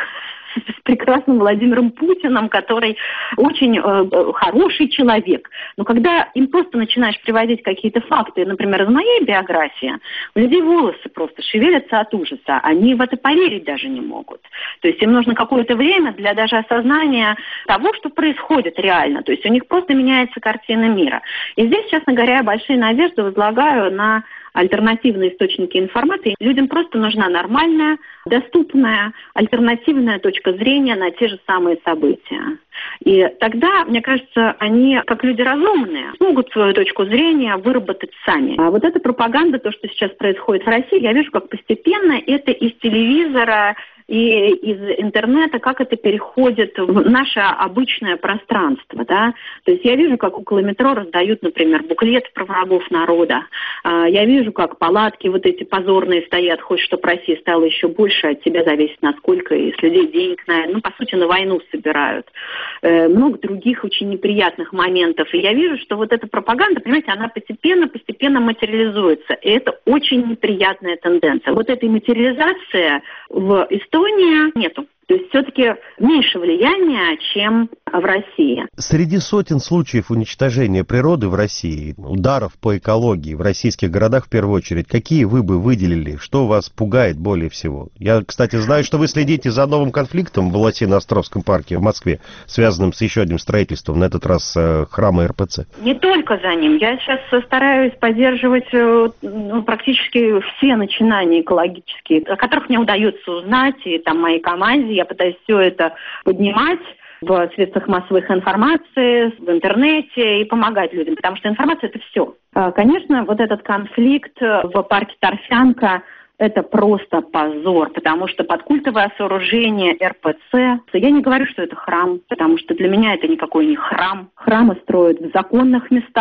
с прекрасным Владимиром Путиным, который очень хороший человек. Но когда им просто начинаешь приводить какие-то факты, например, из моей биографии, у людей волосы просто шевелятся от ужаса. Они в это поверить даже не могут. То есть им нужно какое-то время для даже осознания того, что происходит реально. То есть у них просто меняется картина мира. И здесь, честно говоря, я большие надежды возлагаю на альтернативные источники информации. Людям просто нужна нормальная, доступная, альтернативная точка зрения на те же самые события. И тогда, мне кажется, они, как люди разумные, смогут свою точку зрения выработать сами. А вот эта пропаганда, то, что сейчас происходит в России, я вижу, как постепенно это из телевизора и из интернета, как это переходит в наше обычное пространство, да. То есть я вижу, как около метро раздают, например, буклеты про врагов народа. Я вижу, как палатки вот эти позорные стоят, хочешь, чтобы Россия стала еще больше, от тебя зависит насколько, и с людей денег, по сути, на войну собирают. Много других очень неприятных моментов. И я вижу, что вот эта пропаганда, понимаете, она постепенно материализуется. И это очень неприятная тенденция. Вот этой материализации в Эстонии нету. То есть все-таки меньше влияния, чем в России. Среди сотен случаев уничтожения природы в России, ударов по экологии в российских городах в первую очередь, какие вы бы выделили? Что вас пугает более всего? Я, кстати, знаю, что вы следите за новым конфликтом в Лосино-Островском парке в Москве, связанным с еще одним строительством, на этот раз храма РПЦ. Не только за ним. Я сейчас стараюсь поддерживать практически все начинания экологические, о которых мне удается узнать, и там моей команде. Я пытаюсь все это поднимать в средствах массовой информации, в интернете и помогать людям, потому что информация – это все. Конечно, вот этот конфликт в парке Торфянка – это просто позор, потому что подкультовое сооружение РПЦ, я не говорю, что это храм, потому что для меня это никакой не храм. Храмы строят в законных местах,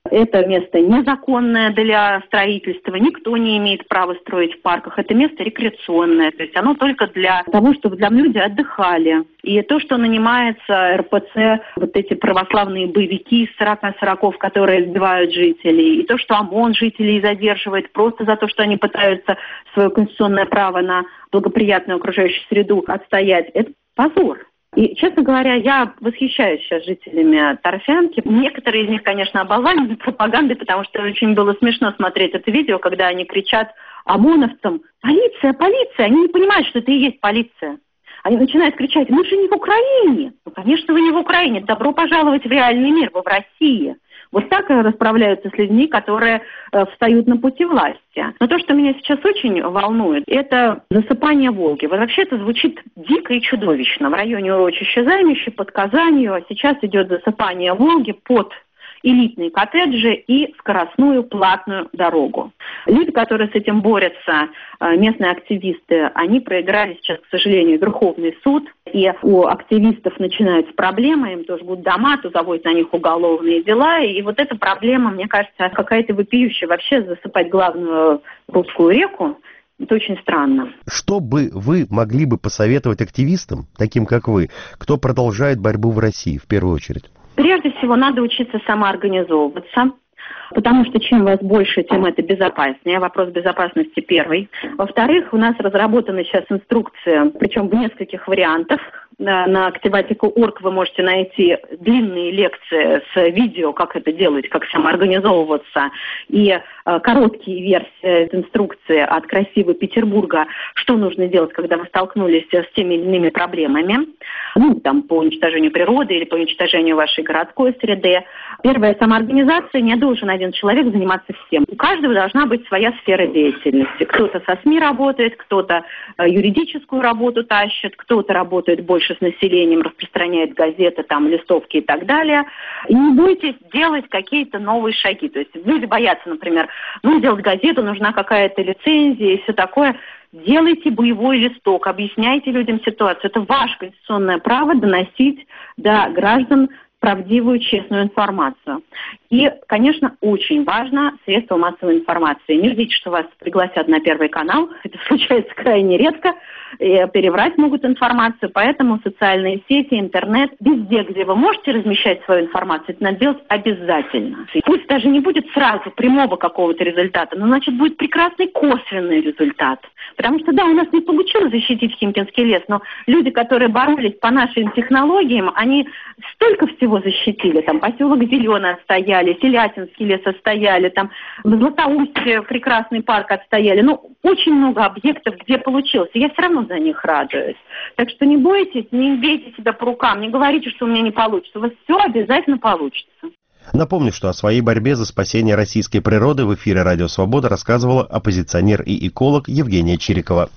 Это место незаконное для строительства, никто не имеет права строить в парках. Это место рекреационное, то есть оно только для того, чтобы там люди отдыхали. И то, что нанимается РПЦ, вот эти православные боевики из 40 которые избивают жителей, и то, что ОМОН жителей задерживает просто за то, что они пытаются свое конституционное право на благоприятную окружающую среду отстоять, это позор. И, честно говоря, я восхищаюсь сейчас жителями Торфянки. Некоторые из них, конечно, оболванены пропагандой, потому что очень было смешно смотреть это видео, когда они кричат ОМОНовцам: «Полиция, полиция!» Они не понимают, что это и есть полиция. Они начинают кричать: «Мы же не в Украине!» Ну, конечно, вы не в Украине. Добро пожаловать в реальный мир, вы в России. Вот так расправляются с людьми, которые встают на пути власти. Но то, что меня сейчас очень волнует, это засыпание Волги. Вот вообще это звучит дико и чудовищно. В районе урочища Займище, под Казанью сейчас идет засыпание Волги под элитные коттеджи и скоростную платную дорогу. Люди, которые с этим борются, местные активисты, они проиграли сейчас, к сожалению, Верховный суд. И у активистов начинаются проблемы, им тоже будут дома, то заводят на них уголовные дела. И вот эта проблема, мне кажется, какая-то вопиющая. Вообще засыпать главную русскую реку — это очень странно. Что бы вы могли бы посоветовать активистам, таким как вы, кто продолжает борьбу в России в первую очередь? Прежде всего, надо учиться самоорганизовываться, потому что чем вас больше, тем это безопаснее. Вопрос безопасности первый. Во-вторых, у нас разработана сейчас инструкция, причем в нескольких вариантах. На activatica.org вы можете найти длинные лекции с видео, как это делать, как самоорганизовываться, и короткие версии инструкции от «Красивого Петербурга», что нужно делать, когда вы столкнулись с теми или иными проблемами, там, по уничтожению природы или по уничтожению вашей городской среды. Первая самоорганизация, не должен один человек заниматься всем. У каждого должна быть своя сфера деятельности. Кто-то со СМИ работает, кто-то юридическую работу тащит, кто-то работает больше с населением, распространяет газеты, там, листовки и так далее. И не бойтесь делать какие-то новые шаги. То есть люди боятся, например, делать газету, нужна какая-то лицензия и все такое. Делайте боевой листок, объясняйте людям ситуацию. Это ваше конституционное право доносить до граждан правдивую, честную информацию. И, конечно, очень важно средства массовой информации. Не ждите, что вас пригласят на Первый канал. Это случается крайне редко. И переврать могут информацию. Поэтому социальные сети, интернет, везде, где вы можете размещать свою информацию, это надо делать обязательно. И пусть даже не будет сразу прямого какого-то результата, но, значит, будет прекрасный косвенный результат. Потому что, да, у нас не получилось защитить Химкинский лес, но люди, которые боролись по нашим технологиям, они столько всего защитили. Там поселок Зеленый отстояли, Селятинский лес отстояли, там в Златоусте прекрасный парк отстояли. Очень много объектов, где получилось. И я все равно за них радуюсь. Так что не бойтесь, не бейте себя по рукам, не говорите, что у меня не получится. У вас все обязательно получится. Напомню, что о своей борьбе за спасение российской природы в эфире «Радио Свобода» рассказывала оппозиционер и эколог Евгения Чирикова.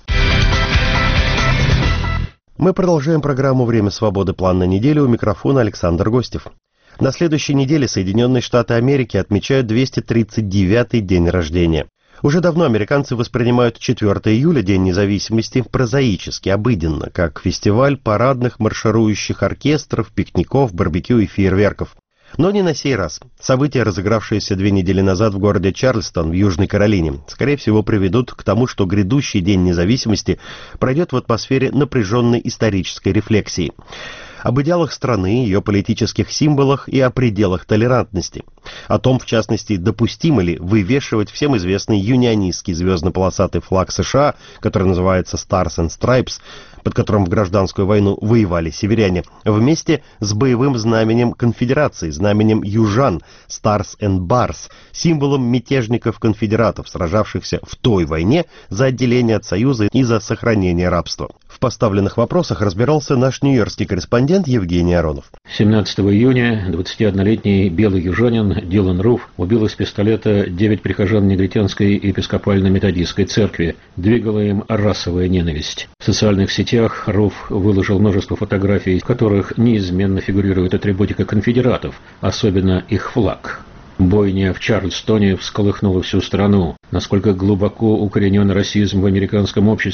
Мы продолжаем программу «Время свободы. План на неделю». У микрофона Александр Гостев. На следующей неделе Соединенные Штаты Америки отмечают 239-й день рождения. Уже давно американцы воспринимают 4 июля, День независимости, прозаически, обыденно, как фестиваль парадных марширующих оркестров, пикников, барбекю и фейерверков. Но не на сей раз. События, разыгравшиеся 2 недели назад в городе Чарльстон в Южной Каролине, скорее всего приведут к тому, что грядущий День независимости пройдет в атмосфере напряженной исторической рефлексии. Об идеалах страны, ее политических символах и о пределах толерантности. О том, в частности, допустимо ли вывешивать всем известный юнионистский звездно-полосатый флаг США, который называется Stars and Stripes, под которым в гражданскую войну воевали северяне, вместе с боевым знаменем конфедерации, знаменем южан, Stars and Bars, символом мятежников-конфедератов, сражавшихся в той войне за отделение от Союза и за сохранение рабства. В поставленных вопросах разбирался наш нью-йоркский корреспондент Евгений Аронов. 17 июня 21-летний белый южанин Дилан Руф убил из пистолета 9 прихожан Негритянской епископально-методистской церкви. Двигала им расовая ненависть. В социальных сетях Руф выложил множество фотографий, в которых неизменно фигурирует атрибутика конфедератов, особенно их флаг. Бойня в Чарльстоне всколыхнула всю страну. Насколько глубоко укоренен расизм в американском обществе.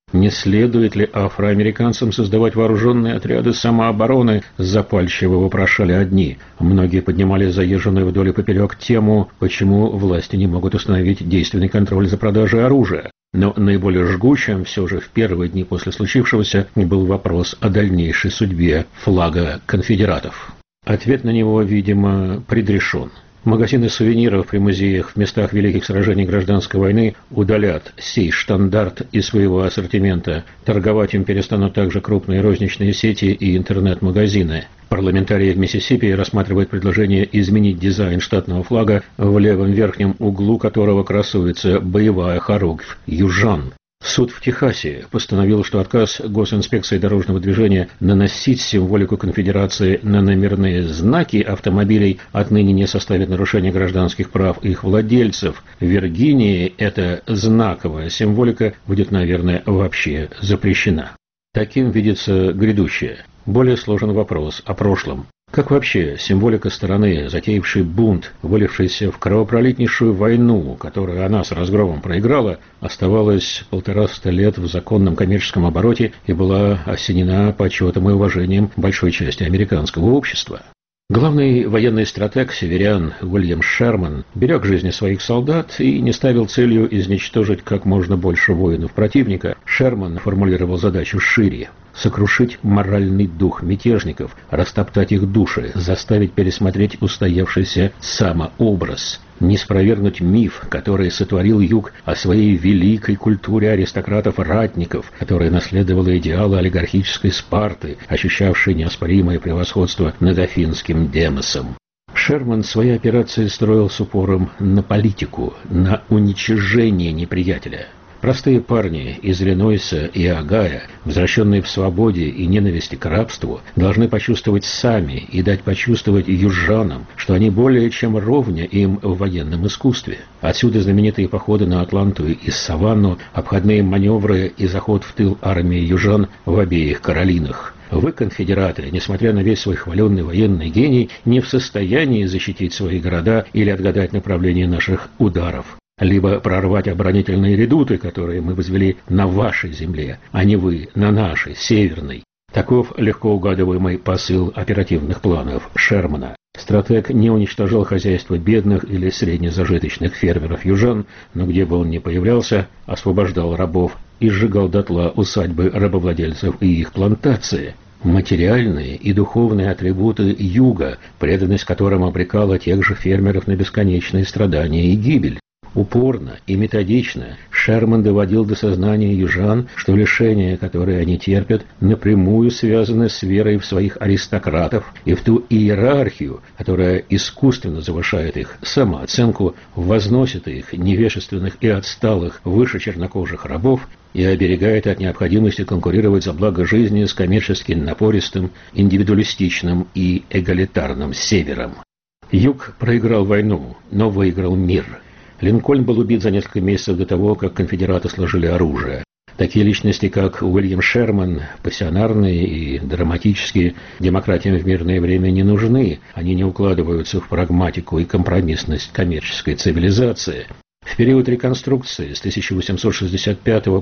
Не следует ли афроамериканцам создавать вооруженные отряды самообороны, запальчиво вопрошали одни. Многие поднимали заезженную вдоль и поперек тему, почему власти не могут установить действенный контроль за продажей оружия. Но наиболее жгучим все же в первые дни после случившегося был вопрос о дальнейшей судьбе флага конфедератов. Ответ на него, видимо, предрешен. Магазины сувениров при музеях в местах великих сражений гражданской войны удалят сей штандарт из своего ассортимента. Торговать им перестанут также крупные розничные сети и интернет-магазины. Парламентарии в Миссисипи рассматривают предложение изменить дизайн штатного флага, в левом верхнем углу которого красуется боевая хоругвь «Южан». Суд в Техасе постановил, что отказ госинспекции дорожного движения наносить символику конфедерации на номерные знаки автомобилей отныне не составит нарушения гражданских прав их владельцев. В Виргинии эта знаковая символика будет, наверное, вообще запрещена. Таким видится грядущее. Более сложен вопрос о прошлом. Как вообще символика страны, затеявшей бунт, вылившейся в кровопролитнейшую войну, которую она с разгромом проиграла, оставалась 150 лет в законном коммерческом обороте и была осенена почетом и уважением большой части американского общества? Главный военный стратег северян Уильям Шерман берег жизни своих солдат и не ставил целью изничтожить как можно больше воинов противника. Шерман формулировал задачу шире – сокрушить моральный дух мятежников, растоптать их души, заставить пересмотреть устоявшийся самообраз, не спровергнуть миф, который сотворил Юг о своей великой культуре аристократов-ратников, которая наследовала идеалы олигархической Спарты, ощущавшей неоспоримое превосходство над афинским демосом. Шерман свои операции строил с упором на политику, на уничижение неприятеля. Простые парни из Иллинойса и Огайо, возвращенные в свободе и ненависти к рабству, должны почувствовать сами и дать почувствовать южанам, что они более чем ровня им в военном искусстве. Отсюда знаменитые походы на Атланту и Саванну, обходные маневры и заход в тыл армии южан в обеих Каролинах. Вы, конфедераты, несмотря на весь свой хваленный военный гений, не в состоянии защитить свои города или отгадать направление наших ударов. Либо прорвать оборонительные редуты, которые мы возвели на вашей земле, а не вы на нашей, северной. Таков легко угадываемый посыл оперативных планов Шермана. Стратег не уничтожал хозяйство бедных или среднезажиточных фермеров-южан, но где бы он ни появлялся, освобождал рабов и сжигал дотла усадьбы рабовладельцев и их плантации. Материальные и духовные атрибуты юга, преданность которым обрекала тех же фермеров на бесконечные страдания и гибель. Упорно и методично Шерман доводил до сознания южан, что лишения, которые они терпят, напрямую связаны с верой в своих аристократов и в ту иерархию, которая искусственно завышает их самооценку, возносит их, невежественных и отсталых, выше чернокожих рабов и оберегает от необходимости конкурировать за благо жизни с коммерчески напористым, индивидуалистичным и эгалитарным севером. Юг проиграл войну, но выиграл мир. Линкольн был убит за несколько месяцев до того, как конфедераты сложили оружие. Такие личности, как Уильям Шерман, пассионарные и драматические, демократиям в мирное время не нужны. Они не укладываются в прагматику и компромиссность коммерческой цивилизации. В период реконструкции с 1865 по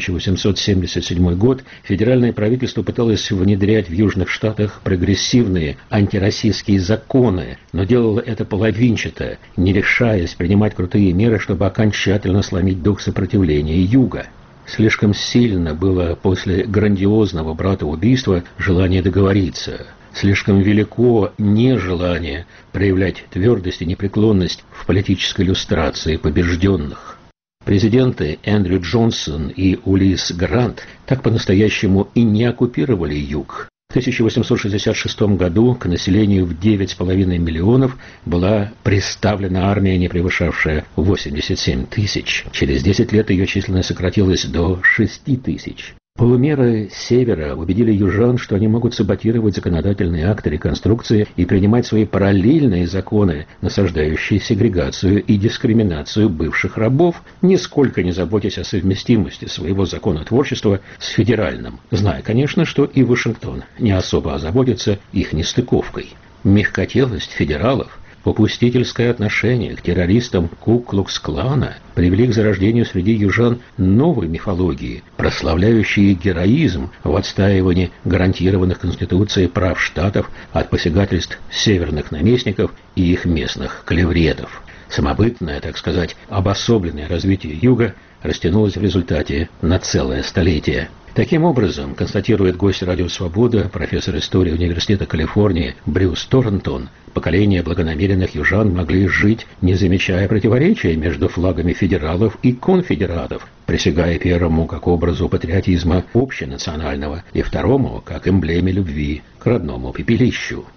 1877 год федеральное правительство пыталось внедрять в Южных Штатах прогрессивные антироссийские законы, но делало это половинчато, не решаясь принимать крутые меры, чтобы окончательно сломить дух сопротивления Юга. Слишком сильно было после грандиозного братоубийства желание договориться. Слишком велико нежелание проявлять твердость и непреклонность в политической иллюстрации побежденных. Президенты Эндрю Джонсон и Улисс Грант так по-настоящему и не оккупировали Юг. В 1866 году к населению в 9,5 миллионов была представлена армия, не превышавшая 87 тысяч. Через 10 лет ее численность сократилась до 6 тысяч. Полумеры Севера убедили южан, что они могут саботировать законодательные акты реконструкции и принимать свои параллельные законы, насаждающие сегрегацию и дискриминацию бывших рабов, нисколько не заботясь о совместимости своего законотворчества с федеральным, зная, конечно, что и Вашингтон не особо озаботится их нестыковкой. Мягкотелость федералов попустительское отношение к террористам Ку-Клукс-клана привели к зарождению среди южан новой мифологии, прославляющей героизм в отстаивании гарантированных Конституцией прав штатов от посягательств северных наместников и их местных клевретов. Самобытное, так сказать, обособленное развитие Юга растянулось в результате на целое столетие. Таким образом, констатирует гость «Радио Свобода», профессор истории Университета Калифорнии Брюс Торнтон, поколения благонамеренных южан могли жить, не замечая противоречия между флагами федералов и конфедератов, присягая первому как образу патриотизма общенационального и второму как эмблеме любви к родному пепелищу.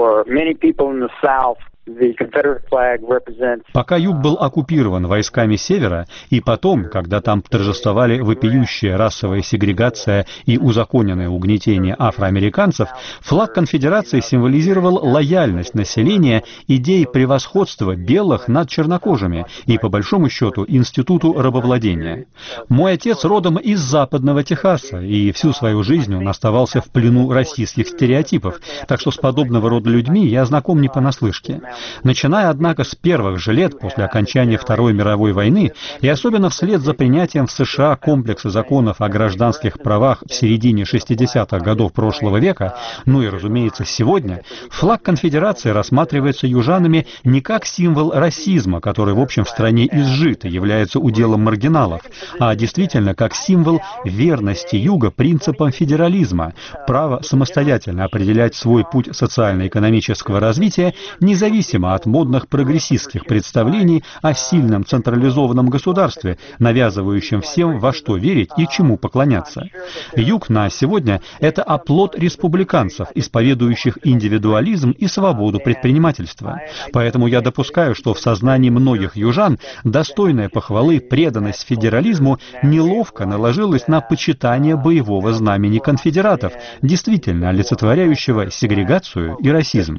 Пока юг был оккупирован войсками севера, и потом, когда там торжествовали вопиющая расовая сегрегация и узаконенное угнетение афроамериканцев, флаг конфедерации символизировал лояльность населения идее превосходства белых над чернокожими и, по большому счету, институту рабовладения. Мой отец родом из западного Техаса, и всю свою жизнь он оставался в плену российских стереотипов, так что с подобного рода людьми я знаком не понаслышке. Начиная, однако, с первых же лет после окончания Второй мировой войны и особенно вслед за принятием в США комплекса законов о гражданских правах в середине 60-х годов прошлого века, ну и, разумеется, сегодня, флаг конфедерации рассматривается южанами не как символ расизма, который, в общем, в стране изжит и является уделом маргиналов, а действительно как символ верности юга принципам федерализма, права самостоятельно определять свой путь социально-экономического развития, независимо от модных прогрессистских представлений о сильном централизованном государстве, навязывающем всем, во что верить и чему поклоняться. Юг на сегодня – это оплот республиканцев, исповедующих индивидуализм и свободу предпринимательства. Поэтому я допускаю, что в сознании многих южан достойная похвалы преданность федерализму неловко наложилась на почитание боевого знамени конфедератов, действительно олицетворяющего сегрегацию и расизм.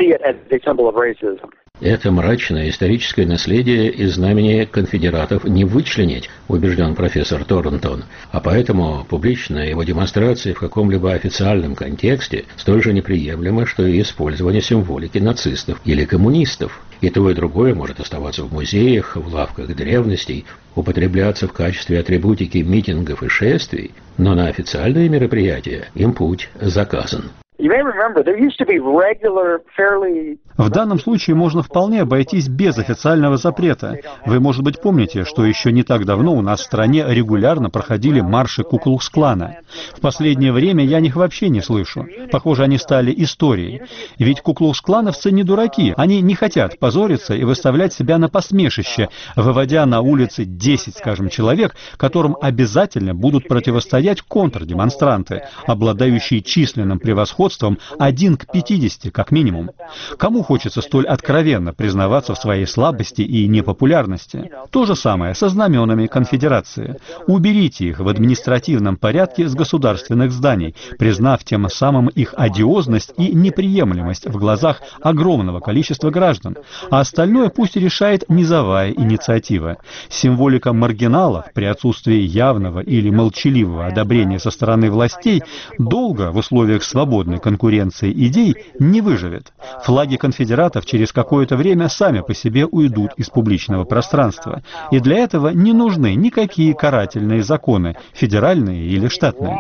Это мрачное историческое наследие из знамени конфедератов не вычленить, убежден профессор Торнтон, а поэтому публичная его демонстрация в каком-либо официальном контексте столь же неприемлема, что и использование символики нацистов или коммунистов. И то, и другое может оставаться в музеях, в лавках древностей, употребляться в качестве атрибутики митингов и шествий, но на официальные мероприятия им путь заказан. В данном случае можно вполне обойтись без официального запрета. Вы, может быть, помните, что еще не так давно у нас в стране регулярно проходили марши Ку-Клукс-клана. В последнее время я их вообще не слышу. Похоже, они стали историей. Ведь Ку-Клукс-клановцы не дураки. Они не хотят позориться и выставлять себя на посмешище, выводя на улицы 10, скажем, человек, которым обязательно будут противостоять контрдемонстранты, обладающие численным превосходством 1 к 50, как минимум. Кому хочется столь откровенно признаваться в своей слабости и непопулярности? То же самое со знаменами конфедерации. Уберите их в административном порядке с государственных зданий, признав тем самым их одиозность и неприемлемость в глазах огромного количества граждан. А остальное пусть решает низовая инициатива. Символика маргиналов при отсутствии явного или молчаливого одобрения со стороны властей долго в условиях свободной конкуренции идей не выживет. Флаги конфедератов через какое-то время сами по себе уйдут из публичного пространства. И для этого не нужны никакие карательные законы, федеральные или штатные.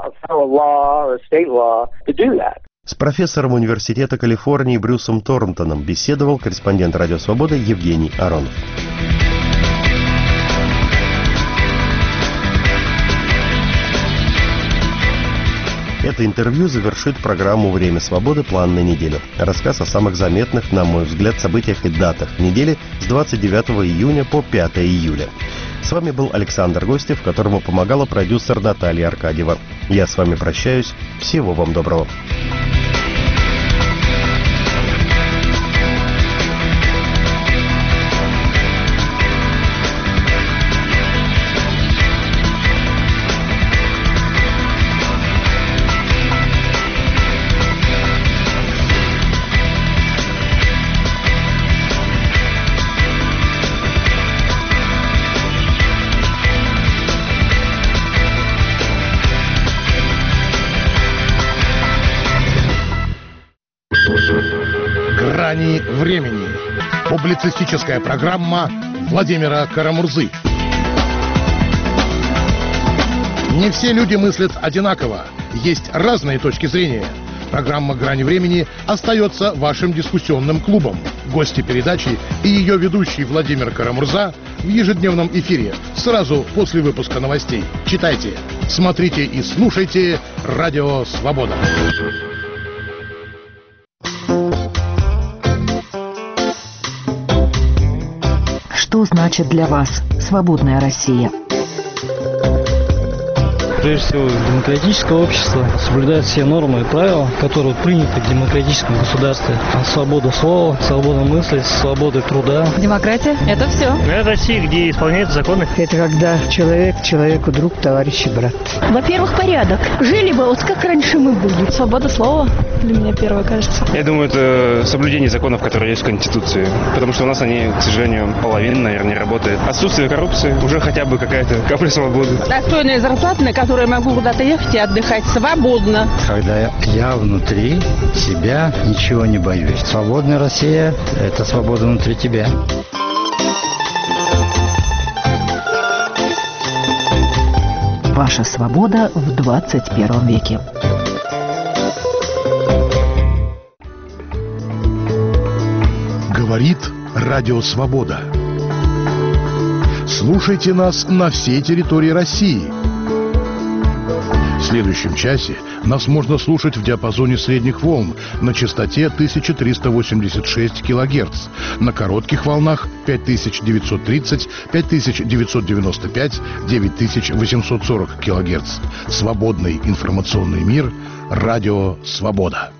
С профессором Университета Калифорнии Брюсом Торнтоном беседовал корреспондент «Радио Свобода» Евгений Аронов. Это интервью завершит программу «Время свободы. План на неделю». Рассказ о самых заметных, на мой взгляд, событиях и датах недели с 29 июня по 5 июля. С вами был Александр Гостев, которому помогала продюсер Наталья Аркадьева. Я с вами прощаюсь. Всего вам доброго. «Грани времени». Публицистическая программа Владимира Карамурзы. Не все люди мыслят одинаково. Есть разные точки зрения. Программа «Грани времени» остается вашим дискуссионным клубом. Гости передачи и ее ведущий Владимир Карамурза в ежедневном эфире сразу после выпуска новостей. Читайте, смотрите и слушайте «Радио Свобода». Что значит для вас свободная Россия? Прежде всего, демократическое общество соблюдает все нормы и правила, которые приняты в демократическом государстве. Свобода слова, свобода мысли, свобода труда. Демократия – это все. Это Россия, где исполняются законы. Это когда человек человеку друг, товарищ и брат. Во-первых, порядок. Жили бы вот как раньше мы были. Свобода слова для меня первое, кажется. Я думаю, это соблюдение законов, которые есть в Конституции. Потому что у нас они, к сожалению, половина, наверное, не работает. Отсутствие коррупции, уже хотя бы какая-то капля свободы. Достойная зарплата, на которую я могу куда-то ехать и отдыхать свободно. Когда я внутри себя ничего не боюсь. Свободная Россия – это свобода внутри тебя. Ваша свобода в 21 веке. Говорит Радио Свобода. Слушайте нас на всей территории России. В следующем часе нас можно слушать в диапазоне средних волн на частоте 1386 кГц, на коротких волнах 5930, 5995, 9840 кГц. Свободный информационный мир. Радио Свобода.